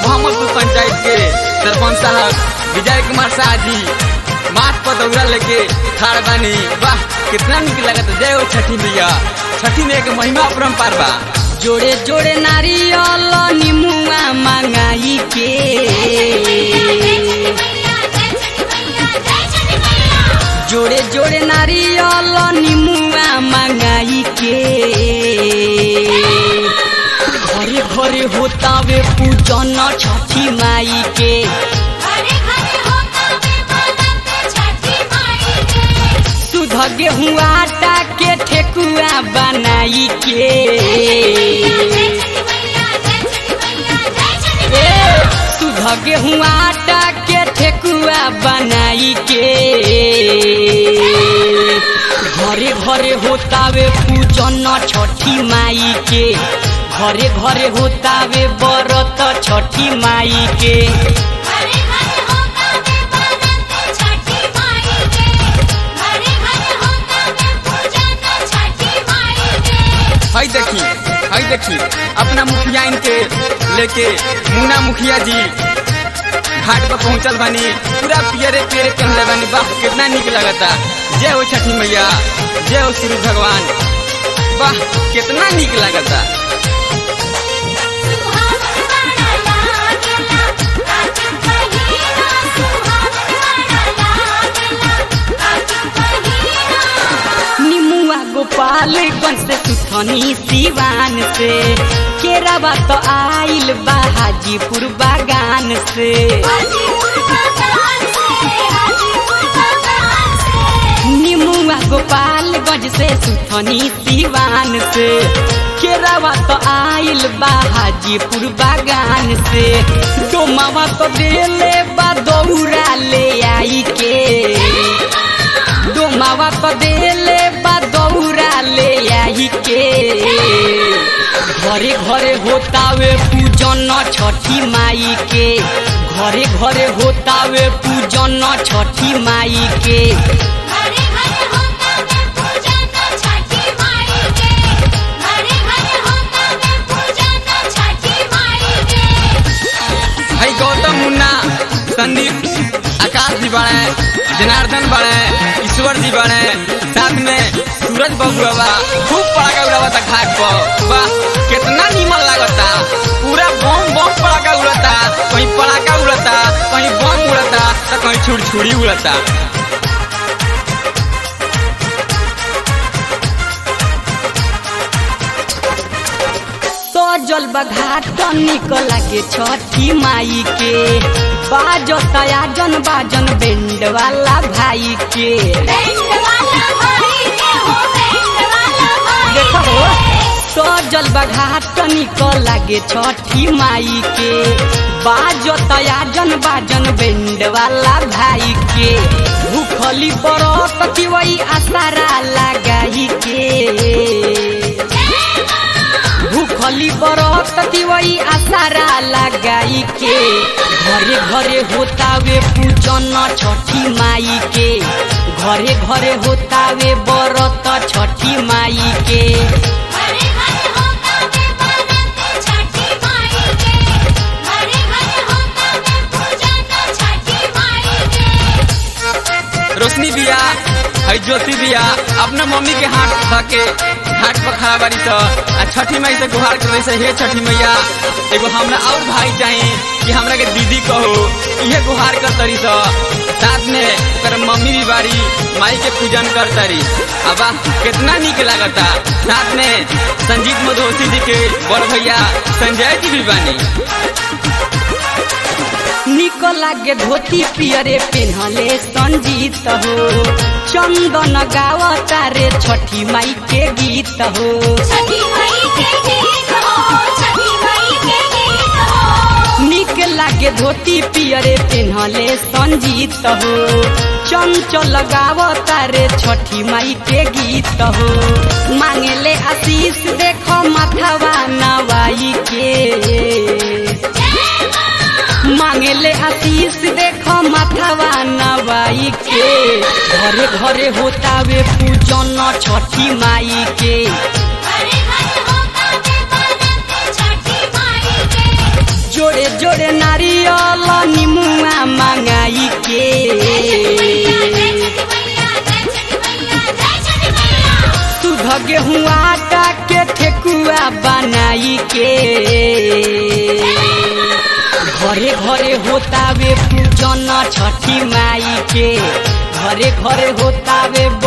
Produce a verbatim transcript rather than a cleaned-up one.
मोहम्मदपुर पंचायत के सरपंच साहब विजय कुमार शाह जी माथ पर दौरा लेके खाड़ बानी। वाह कितना निक लगता। जय हो छठी मैया। छठी में एक महिमा अपरंपार बा। जोड़े जोड़े नारियल निमुआ मंगाई के जोड़े जोड़े नारियल निमुआ मंगाई के घरे घरे होतावे पूजन छठी माई के सुध गेहूँ आटा के ठेकुआ बनाई के सुध गेहूँ आटा के ठेकुआ बनाई के घरे घरे होतावे पूजन छठी माई के घरे घरे होतावे व्रत छठी माई के हई देखी हई देखी अपना मुखिया इनके लेके मुन्ना मुखिया जी घाट पर पहुंचल बानी। पूरा पियरे पियरे पहनले बानी। वाह कितना निक लगता। जय हो छठी मैया। जय हो सूर्य भगवान। वाह कितना निक लगता। गोपालगंज से सुथनी सिवान से केरावा तो आइल बा हाजीपुर बागान से निमुआ गोपालगंज से सुथनी सिवान से केरावा तो आइल बा हाजीपुर बागान से डोमावा तो देले बा दौरा ले आई के डोमावा तो देले बा दौरा ले आई के घरे घरे होतावे पूजन छठी माई के घरे घरे होतावे पूजन छठी माई के हई गौतम मुन्ना संदीप आकाश जी बड़े जनार्दन बड़े ईश्वर जी बड़े साथ में सूरज बबुआ खूब पड़ाका उड़ावता घाट पर। वाह कितना नीमन लगता। पूरा बम बम पड़ाका उड़ता। कहीं पड़ाका उड़ता कहीं बम उड़ता तो कहीं छुड़छुड़ी उड़ता। सजल बघाट निकला के छठी माई के बाजो तयाजन बाजन बेंड वाला भाई के देखो सजल बघाट निकला के छठी माई के बाजो तयाजन बाजन बेंड वाला भाई के भूखली बरत की वही आसारा लगाई के भूखली बरत वही आसारा लगाई के घरे घरे होतावे पूजन छठी माई के घरे घरे होतावे व्रत छठी माई के रोशनी बिया हई ज्योति बिया अपना मम्मी के हाथ धके घाट पर खड़ा बारी तो आ छठी माई से गुहार कर से हे छठी मैया एगो हमरा और भाई चाहिए कि हमरा के दीदी कहो इहे गुहार कर तरी तो साथ में कर मम्मी भी बारी माई के पूजन कर तरी। अब कितना निक लगता। साथ में संजीत मधोसी जी के बड़ भैया संजय जी भी बानी। निक लागे धोती पियरे पेन्हले संजीत हो चंदन गावता रे छठी माई के गीत हो निक लागे धोती पियरे पेन्हले संजीत हो चंचल गावता रे छठी माई के गीत हो मांगले आशीष देखो माथवा नवाई के मांगले आशीष देखो माथवा नवाई के घरे घरे होतावे पूजन छठी माई के जोड़े जोड़े जोड़े नारियल निमुआ मंगाई के सुध गेहूँ आटा के ठेकुआ बनाई के घरे घरे होतावे पूजन छठी माई के घरे घरे होतावे